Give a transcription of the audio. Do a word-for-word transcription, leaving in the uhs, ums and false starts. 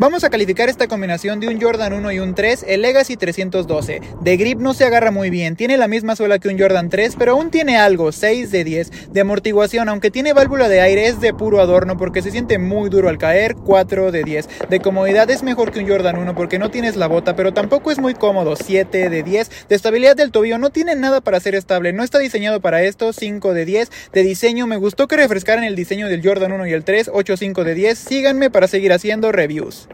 Vamos a calificar esta combinación de un Jordan uno y un tres, el Legacy trescientos doce. De grip no se agarra muy bien, tiene la misma suela que un Jordan tres, pero aún tiene algo, seis de diez. De amortiguación, aunque tiene válvula de aire, es de puro adorno porque se siente muy duro al caer, cuatro de diez. De comodidad es mejor que un Jordan uno porque no tienes la bota, pero tampoco es muy cómodo, siete de diez. De estabilidad del tobillo, no tiene nada para ser estable, no está diseñado para esto, cinco de diez. De diseño, me gustó que refrescaran el diseño del Jordan uno y el tres, ocho, cinco de diez. Síganme para seguir haciendo reviews.